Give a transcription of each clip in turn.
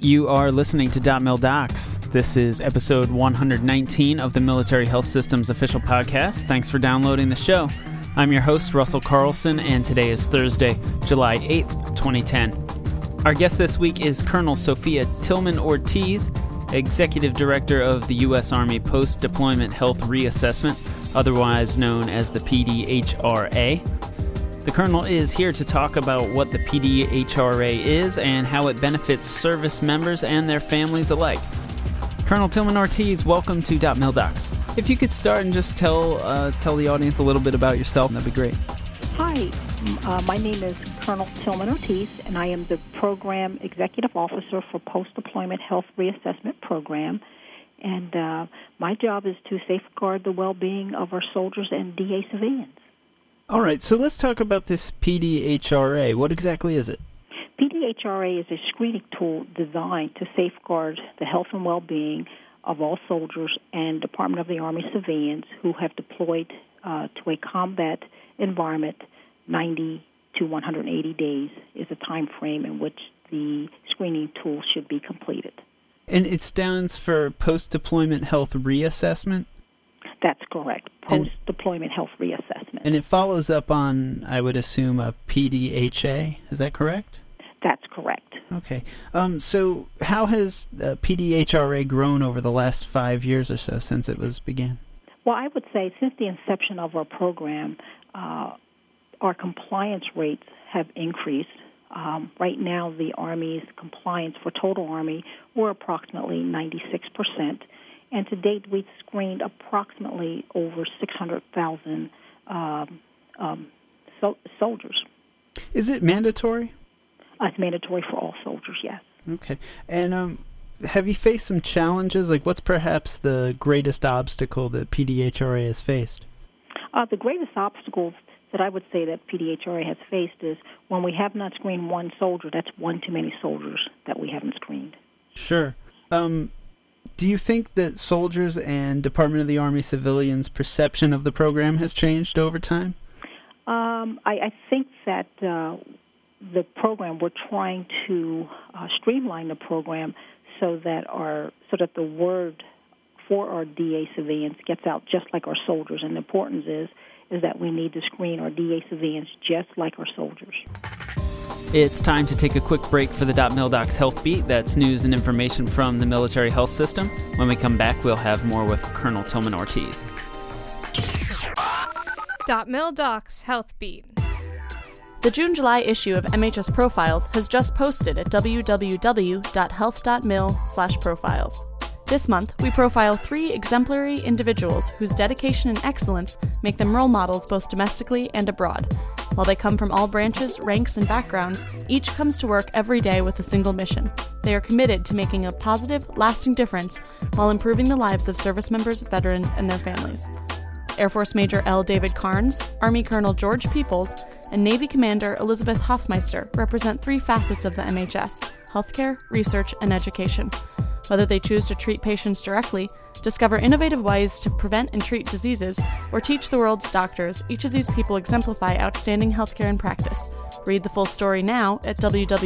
You are listening to .mil Docs. This is episode 119 of the Military Health Systems official podcast. Thanks for downloading the show. I'm your host, Russell Carlson, and today is Thursday, July 8th, 2010. Our guest this week is Colonel Sophia Tillman Ortiz, Executive Director of the U.S. Army Post-Deployment Health Reassessment, otherwise known as the PDHRA. The Colonel is here to talk about what the PDHRA is and how it benefits service members and their families alike. Colonel Tillman Ortiz, welcome to .mil Docs. If you could start and just tell the audience a little bit about yourself, that'd be great. Hi, my name is Colonel Tillman Ortiz, and I am the Program Executive Officer for Post-Deployment Health Reassessment Program. And my job is to safeguard the well-being of our soldiers and DA civilians. All right, so let's talk about this PDHRA. What exactly is it? PDHRA is a screening tool designed to safeguard the health and well-being of all soldiers and Department of the Army civilians who have deployed to a combat environment. 90 to 180 days is a time frame in which the screening tool should be completed. And it stands for Post-Deployment Health Reassessment? That's correct. Post-Deployment Health Reassessment. And it follows up on, I would assume, a PDHA. Is that correct? That's correct. Okay. So how has PDHRA grown over the last 5 years or so since it was began? Well, I would say since the inception of our program, our compliance rates have increased. Right now, the Army's compliance for total Army, we're approximately 96%. And to date, we've screened approximately over 600,000 soldiers. Is it mandatory? It's mandatory for all soldiers, yes. Okay. And have you faced some challenges? Like, what's perhaps the greatest obstacle that PDHRA has faced? The greatest obstacles that I would say that PDHRA has faced is when we have not screened one soldier, that's one too many soldiers that we haven't screened. Sure. Do you think that soldiers and Department of the Army civilians' perception of the program has changed over time? I think that the program, we're trying to streamline the program so that the word for our DA civilians gets out just like our soldiers. And the importance is that we need to screen our DA civilians just like our soldiers. It's time to take a quick break for the .mil Docs Health Beat. That's news and information from the military health system. When we come back, we'll have more with Colonel Tillman Ortiz. .mil Docs Health Beat. The June-July issue of MHS Profiles has just posted at www.health.mil/profiles. This month, we profile 3 exemplary individuals whose dedication and excellence make them role models both domestically and abroad. While they come from all branches, ranks, and backgrounds, each comes to work every day with a single mission. They are committed to making a positive, lasting difference while improving the lives of service members, veterans, and their families. Air Force Major L. David Carnes, Army Colonel George Peoples, and Navy Commander Elizabeth Hoffmeister represent 3 facets of the MHS: healthcare, research, and education. Whether they choose to treat patients directly, discover innovative ways to prevent and treat diseases, or teach the world's doctors, each of these people exemplify outstanding healthcare in practice. Read the full story now at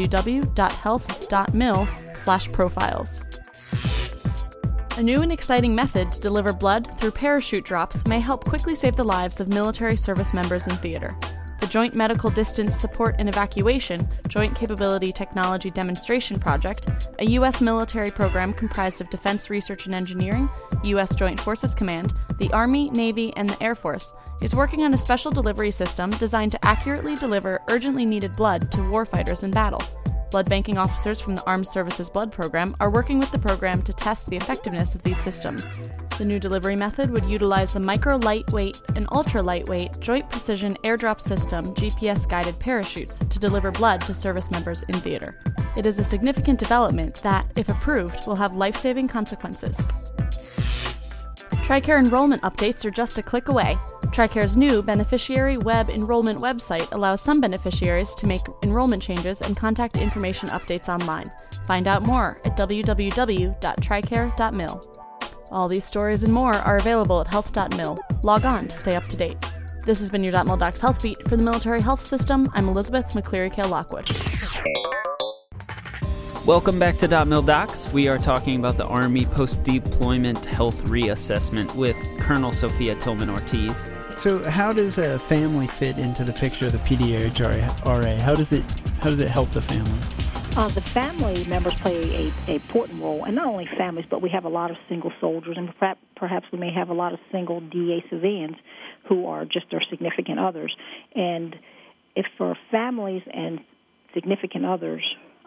www.health.mil/profiles. A new and exciting method to deliver blood through parachute drops may help quickly save the lives of military service members in theater. The Joint Medical Distance Support and Evacuation Joint Capability Technology Demonstration Project, a U.S. military program comprised of Defense Research and Engineering, U.S. Joint Forces Command, the Army, Navy, and the Air Force, is working on a special delivery system designed to accurately deliver urgently needed blood to warfighters in battle. Blood banking officers from the Armed Services Blood Program are working with the program to test the effectiveness of these systems. The new delivery method would utilize the micro-lightweight and ultra-lightweight Joint Precision Airdrop System GPS-guided parachutes to deliver blood to service members in theater. It is a significant development that, if approved, will have life-saving consequences. TRICARE enrollment updates are just a click away. TRICARE's new beneficiary web enrollment website allows some beneficiaries to make enrollment changes and contact information updates online. Find out more at www.tricare.mil. All these stories and more are available at health.mil. Log on to stay up to date. This has been your .mil Docs Health Beat. For the Military Health System, I'm Elizabeth McCleary Kale Lockwood. Welcome back to .mil Docs. We are talking about the Army Post-Deployment Health Reassessment with Colonel Sophia Tillman-Ortiz. So how does a family fit into the picture of the PDHRA? How does it help the family? The family members play a important role, and not only families, but we have a lot of single soldiers, and perhaps we may have a lot of single DA civilians who are just their significant others. And if for families and significant others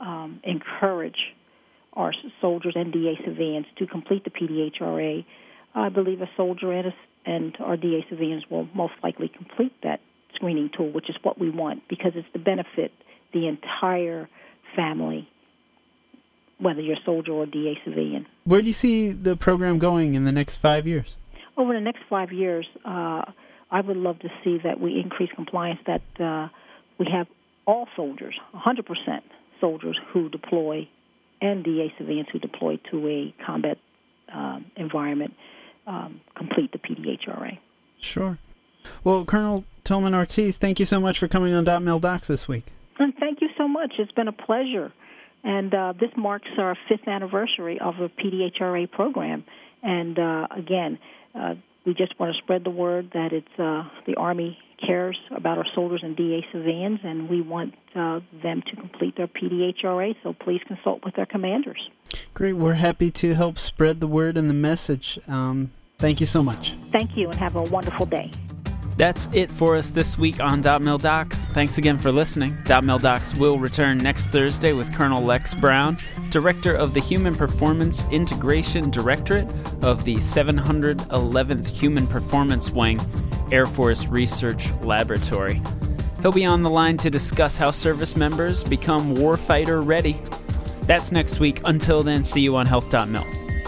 encourage our soldiers and DA civilians to complete the PDHRA, I believe a soldier and our DA civilians will most likely complete that screening tool, which is what we want, because it's to benefit the entire family, whether you're a soldier or DA civilian. Where do you see the program going in the next 5 years? Over the next 5 years, I would love to see that we increase compliance, that we have all soldiers, 100% soldiers who deploy and DA civilians who deploy to a combat environment complete the PDHRA. Sure. Well, Colonel Tillman-Ortiz, thank you so much for coming on .mil Docs this week. And thank you so much. It's been a pleasure. And this marks our 5th anniversary of the PDHRA program. And again, we just want to spread the word that it's the Army cares about our soldiers and DA civilians, and we want them to complete their PDHRA, so please consult with their commanders. Great. We're happy to help spread the word and the message. Thank you so much. Thank you, and have a wonderful day. That's it for us this week on .mil Docs. Thanks again for listening. .mil Docs will return next Thursday with Colonel Lex Brown, Director of the Human Performance Integration Directorate of the 711th Human Performance Wing, Air Force Research Laboratory. He'll be on the line to discuss how service members become warfighter ready. That's next week. Until then, see you on health.mil.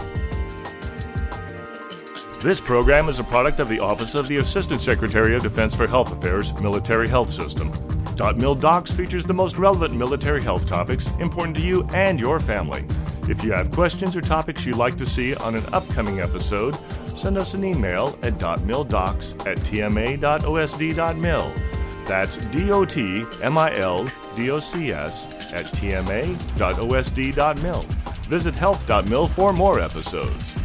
This program is a product of the Office of the Assistant Secretary of Defense for Health Affairs, Military Health System. .mil Docs features the most relevant military health topics important to you and your family. If you have questions or topics you'd like to see on an upcoming episode, send us an email at .mildocs@tma.osd.mil. That's DOTMILDOCS@tma.osd.mil. Visit health.mil for more episodes.